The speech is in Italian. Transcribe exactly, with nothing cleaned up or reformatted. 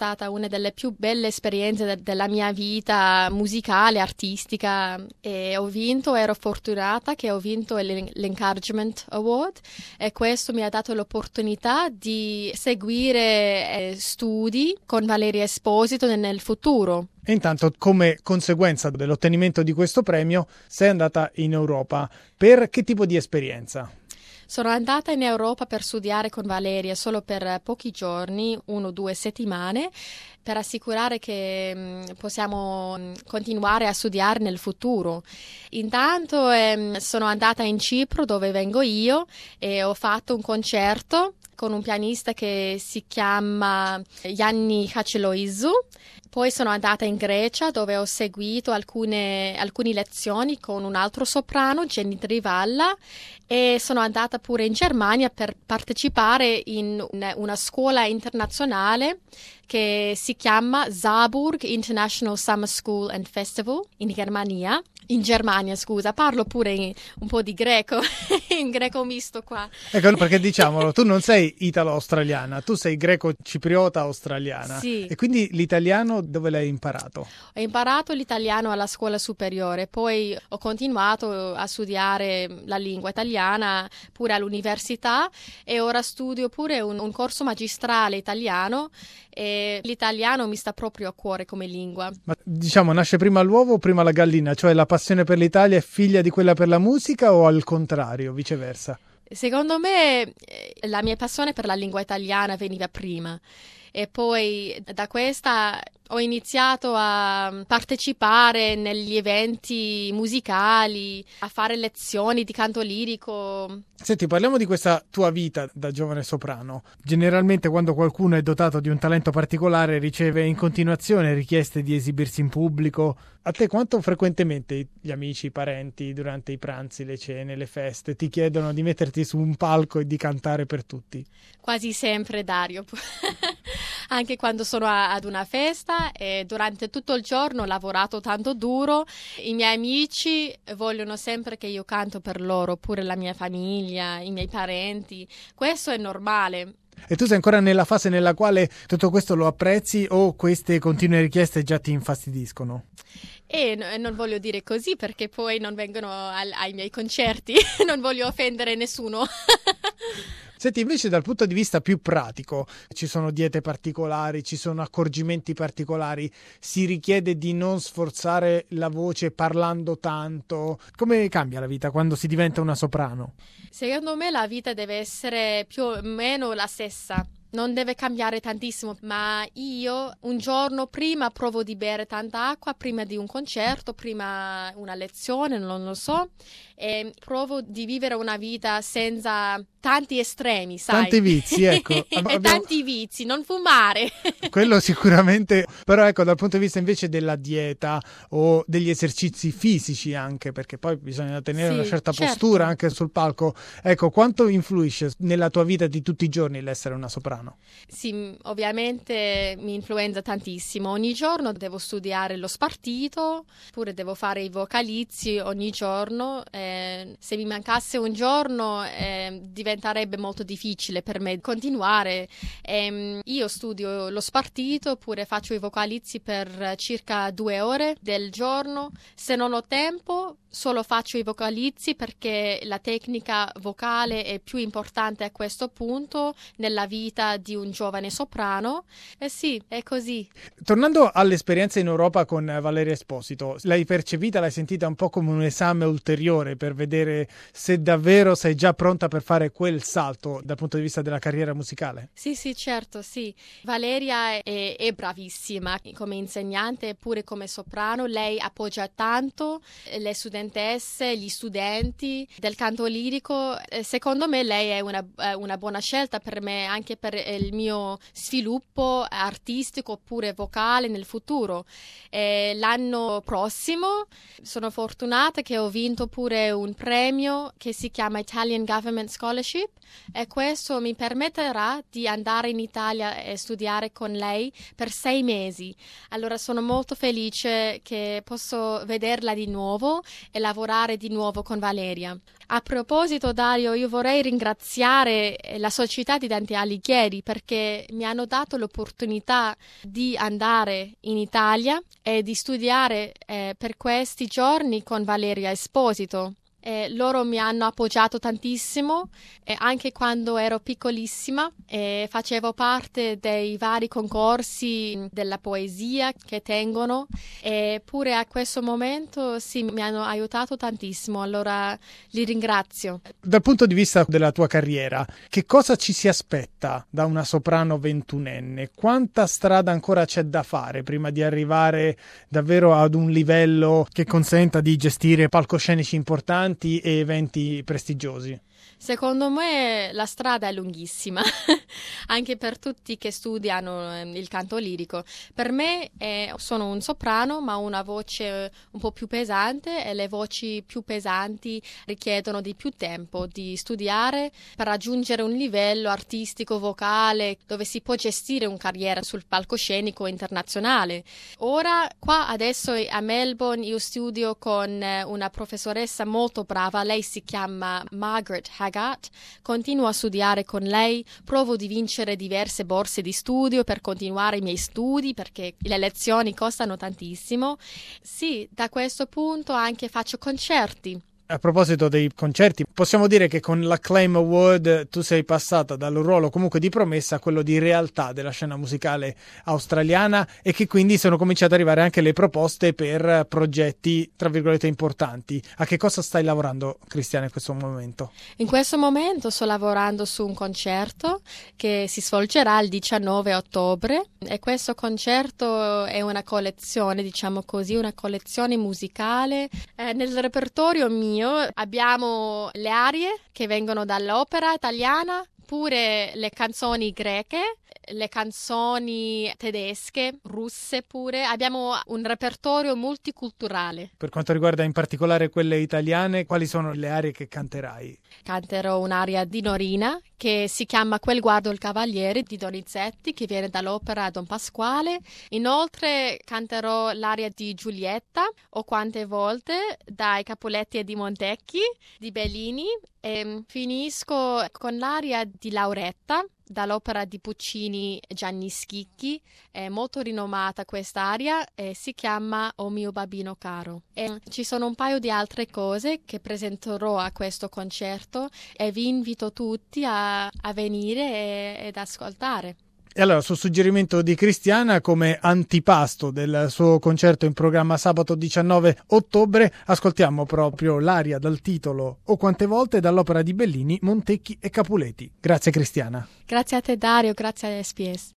stata una delle più belle esperienze de- della mia vita musicale, artistica, e ho vinto, ero fortunata che ho vinto l'En- l'Encouragement Award e questo mi ha dato l'opportunità di seguire eh, studi con Valeria Esposito nel, nel futuro. E intanto, come conseguenza dell'ottenimento di questo premio, sei andata in Europa. Per che tipo di esperienza? Sono andata in Europa per studiare con Valeria solo per pochi giorni, uno o due settimane, per assicurare che mh, possiamo mh, continuare a studiare nel futuro. Intanto ehm, sono andata in Cipro, dove vengo io, e ho fatto un concerto con un pianista che si chiama Yanni Haceloizu. Poi sono andata in Grecia, dove ho seguito alcune, alcune lezioni con un altro soprano, Jenny Trivalla, e sono andata pure in Germania per partecipare in una, una scuola internazionale che si chiama Saarburg International Summer School and Festival in Germania. In Germania, scusa, parlo pure in, un po' di greco, in greco misto qua. Ecco, perché diciamolo, tu non sei italo-australiana, tu sei greco-cipriota-australiana. Sì. E quindi l'italiano dove l'hai imparato? Ho imparato l'italiano alla scuola superiore, poi ho continuato a studiare la lingua italiana pure all'università e ora studio pure un, un corso magistrale italiano e l'italiano mi sta proprio a cuore come lingua. Ma diciamo, nasce prima l'uovo o prima la gallina? Cioè la passione per l'Italia è figlia di quella per la musica o al contrario, viceversa? Secondo me la mia passione per la lingua italiana veniva prima e poi da questa ho iniziato a partecipare negli eventi musicali, a fare lezioni di canto lirico. Senti, parliamo di questa tua vita da giovane soprano. Generalmente quando qualcuno è dotato di un talento particolare riceve in continuazione richieste di esibirsi in pubblico. A te quanto frequentemente gli amici, i parenti, durante i pranzi, le cene, le feste, ti chiedono di metterti su un palco e di cantare per tutti? Quasi sempre, Dario. Anche quando sono a, ad una festa e durante tutto il giorno ho lavorato tanto duro, i miei amici vogliono sempre che io canto per loro, pure la mia famiglia, i miei parenti. Questo è normale. E tu sei ancora nella fase nella quale tutto questo lo apprezzi o queste continue richieste già ti infastidiscono? E no, non voglio dire così perché poi non vengono al, ai miei concerti, non voglio offendere nessuno. Senti, invece dal punto di vista più pratico, ci sono diete particolari, ci sono accorgimenti particolari, si richiede di non sforzare la voce parlando tanto. Come cambia la vita quando si diventa una soprano? Secondo me la vita deve essere più o meno la stessa. Non deve cambiare tantissimo, ma io un giorno prima provo di bere tanta acqua, prima di un concerto, prima una lezione, non lo so, e provo di vivere una vita senza tanti estremi, sai? Tanti vizi, ecco. e Abbiamo... tanti vizi, non fumare. Quello sicuramente, però ecco, dal punto di vista invece della dieta o degli esercizi fisici anche, perché poi bisogna tenere sì, una certa certo. postura anche sul palco, ecco, quanto influisce nella tua vita di tutti i giorni l'essere una soprano? Sì, ovviamente mi influenza tantissimo. Ogni giorno devo studiare lo spartito, oppure devo fare i vocalizzi ogni giorno. Eh, se mi mancasse un giorno eh, diventerebbe molto difficile per me continuare. Eh, io studio lo spartito, oppure faccio i vocalizzi per circa due ore del giorno. Se non ho tempo, solo faccio i vocalizzi perché la tecnica vocale è più importante a questo punto nella vita di un giovane soprano. Eh sì, è così. Tornando all'esperienza in Europa con Valeria Esposito, l'hai percepita, l'hai sentita un po' come un esame ulteriore per vedere se davvero sei già pronta per fare quel salto dal punto di vista della carriera musicale? Sì, sì, certo, sì. Valeria è, è bravissima come insegnante e pure come soprano. Lei appoggia tanto le studentesse, gli studenti del canto lirico. Secondo me lei è una, una buona scelta per me, anche per il mio sviluppo artistico oppure vocale nel futuro. E l'anno prossimo sono fortunata che ho vinto pure un premio che si chiama Italian Government Scholarship e questo mi permetterà di andare in Italia e studiare con lei per sei mesi. Allora sono molto felice che posso vederla di nuovo e lavorare di nuovo con Valeria. A proposito, Dario, io vorrei ringraziare la Società di Dante Alighieri Cavalieri perché mi hanno dato l'opportunità di andare in Italia e di studiare eh, per questi giorni con Valeria Esposito. Eh, loro mi hanno appoggiato tantissimo eh, anche quando ero piccolissima e facevo parte dei vari concorsi della poesia che tengono, eppure a questo momento sì, mi hanno aiutato tantissimo, allora li ringrazio. Dal punto di vista della tua carriera, che cosa ci si aspetta da una soprano ventunenne? Quanta strada ancora c'è da fare prima di arrivare davvero ad un livello che consenta di gestire palcoscenici importanti e eventi prestigiosi? Secondo me la strada è lunghissima, anche per tutti che studiano eh, il canto lirico. Per me eh, sono un soprano, ma una voce un po' più pesante, e le voci più pesanti richiedono di più tempo di studiare per raggiungere un livello artistico, vocale, dove si può gestire una carriera sul palcoscenico internazionale. Ora, qua adesso a Melbourne, io studio con una professoressa molto brava, lei si chiama Margaret Haggart. Continuo a studiare con lei, provo di vincere diverse borse di studio per continuare i miei studi perché le lezioni costano tantissimo. Sì, da questo punto anche faccio concerti. A proposito dei concerti, possiamo dire che con l'Acclaim Award tu sei passata dal ruolo comunque di promessa a quello di realtà della scena musicale australiana e che quindi sono cominciate ad arrivare anche le proposte per progetti, tra virgolette, importanti. A che cosa stai lavorando, Cristiana, in questo momento? In questo momento sto lavorando su un concerto che si svolgerà il diciannove ottobre e questo concerto è una collezione, diciamo così, una collezione musicale. Eh, nel repertorio mio abbiamo le arie che vengono dall'opera italiana, pure le canzoni greche, le canzoni tedesche, russe pure. Abbiamo un repertorio multiculturale. Per quanto riguarda in particolare quelle italiane, quali sono le arie che canterai? Canterò un'aria di Norina che si chiama Quel guardo il cavaliere di Donizetti, che viene dall'opera Don Pasquale. Inoltre canterò l'aria di Giulietta o Quante volte dai Capuletti e di Montecchi di Bellini e finisco con l'aria di Lauretta dall'opera di Puccini Gianni Schicchi. È molto rinomata quest'aria e si chiama O mio babbino caro. E ci sono un paio di altre cose che presenterò a questo concerto e vi invito tutti a, a venire e, ed ascoltare. E allora, su suggerimento di Cristiana, come antipasto del suo concerto in programma sabato diciannove ottobre, ascoltiamo proprio l'aria dal titolo O quante volte dall'opera di Bellini, Montecchi e Capuletti. Grazie Cristiana. Grazie a te Dario, grazie a S B S.